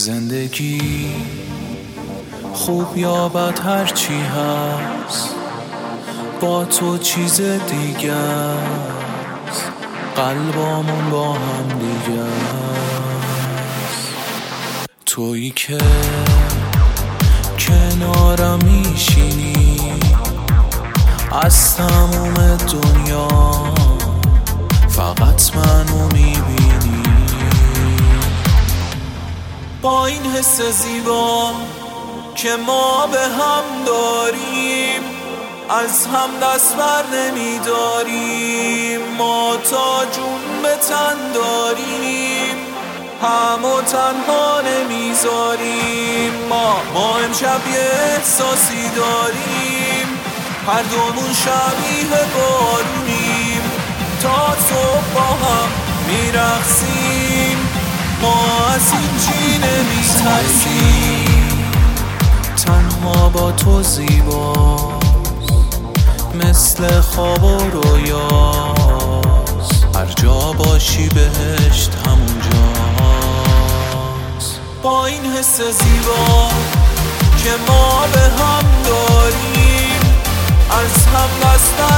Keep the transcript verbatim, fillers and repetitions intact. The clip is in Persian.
زندگی خوب یا بد هرچی هست با تو چیز دیگه است، قلبامون با هم دیگه است. تویی که کنارم میشینی از تموم دنیا فقط منو میبینی. با این حس زیبا که ما به هم داریم از هم دست بر نمیداریم، ما تا جون به تن داریم هم و تنها نمیذاریم. ما ما امشب یه احساسی داریم، هر دومون شبیه بارونیم، تا صبح با هم میرقصیم، ما از این چی نمیترسیم. تنها با تو زیباست، مثل خواب و رویاست، هر جا باشی بهشت همونجاست. با این حس زیبا که ما به هم داریم از هم دست